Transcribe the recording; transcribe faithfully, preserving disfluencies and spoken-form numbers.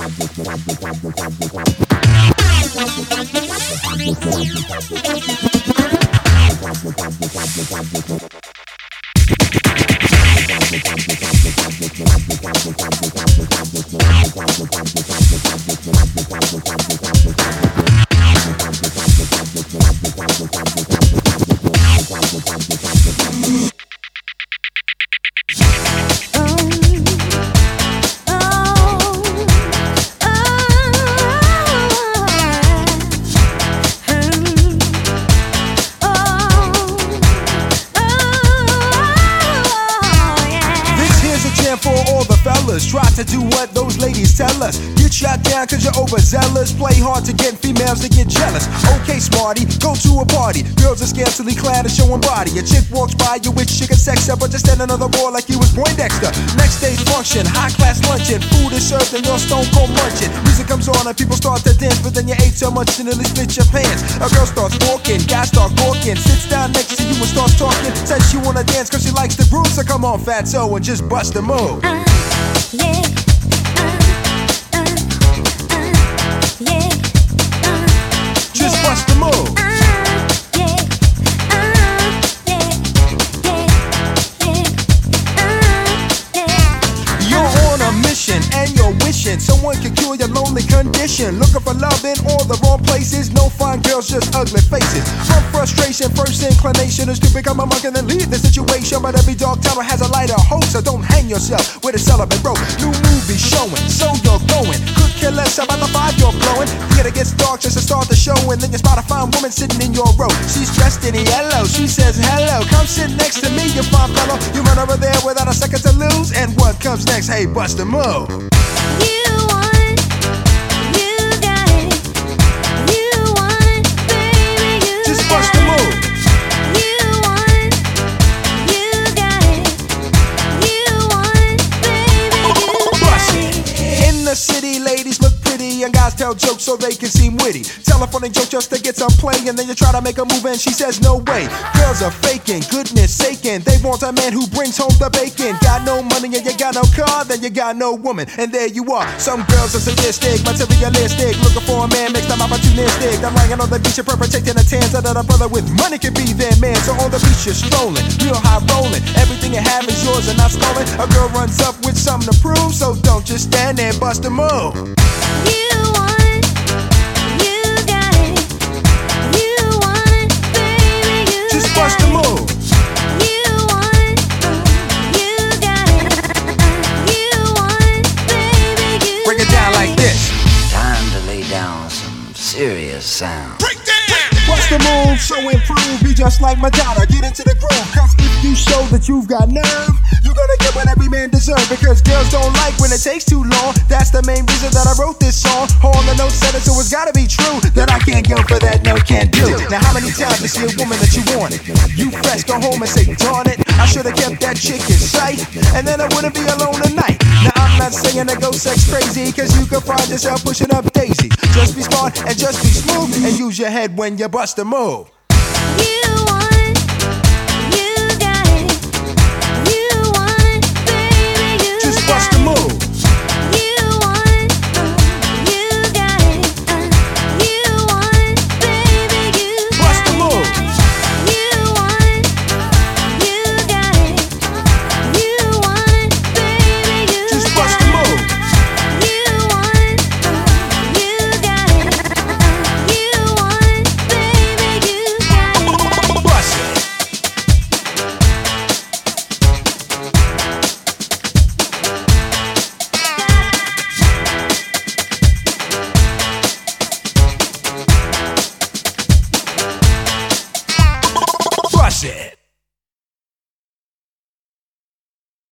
Try to do what those ladies tell us. Get shot down cause you're overzealous. Play hard to get females to get jealous. Okay, smarty, go to a party. Girls are scantily clad and showing body. A chick walks by you with chicken sex up, but just standing on the wall like you was Poindexter. Next day's function, high class luncheon. Food is served and you're stone cold munching. Music comes on and people start to dance, but then you ate so much you nearly split your pants. A girl starts walking, guys start walking. Sits down next to you and starts talking. Says she wanna dance cause she likes the groove. So come on, fatso, and just bust a move. Uh, yeah. Just bust the move. Uh, yeah, uh, yeah, yeah, yeah, uh, yeah. You're on a mission and you're wishing someone can cure your lonely condition. Looking for love in all the wrong places. No fine girls, just ugly faces. From frustration, first inclination is to become a monk and then leave the situation. But every dark tower has a lighter hope, so don't hang yourself with a celibate rope. New movie showing, so you're going. Could care less about the vibe you're blowing. Yet it gets dark just to start the show, and then you spot a fine woman sitting in your row. She's dressed in yellow, she says hello. Come sit next to me, you fine fellow. You run over there without a second to lose. And what comes next? Hey, bust a move. You want, you got it. You want, baby, you Just got bust a move. You want, you got it. You want, baby, you Bust got it. it. In the city, ladies look pretty and guys tell jokes so they can seem witty. Tell a funny joke just to get some play, and then you try to make a move and she says no way. Girls are faking, goodness saking. They want a man who brings home the bacon. Got no money and you got no car, then you got no woman, and there you are. Some girls are sadistic, materialistic, looking for a man makes them opportunistic. They're lying on the beach and perpetrating a tan so that a brother with money can be their man. So on the beach you're strolling, real high rolling. Everything you have is yours and not stolen. A girl runs up with something to prove, so don't just stand there and bust a move. You want, you got it. You want, baby, you Just got bust a it. move. You want, you got it. You want, baby, you Break it got down like this. Time to lay down some serious sound. Bust the move, show improve, be just like Madonna. Get into the groove, cause if you show that you've got nerve, you're gonna get what every man deserves. Because girls don't like when it takes too long. That's the main reason that I wrote this song. All the notes said it, so it's gotta be true that I can't go for that, no, can't do. Now how many times you see a woman that you wanted? You fresh, go home and say, darn it, I should've kept that chick in sight, and then I wouldn't be alone tonight. Now I'm not saying to go sex crazy, cause you can find yourself pushing up daisy. Just be smart and just be smooth, and use your head when you bust a move. You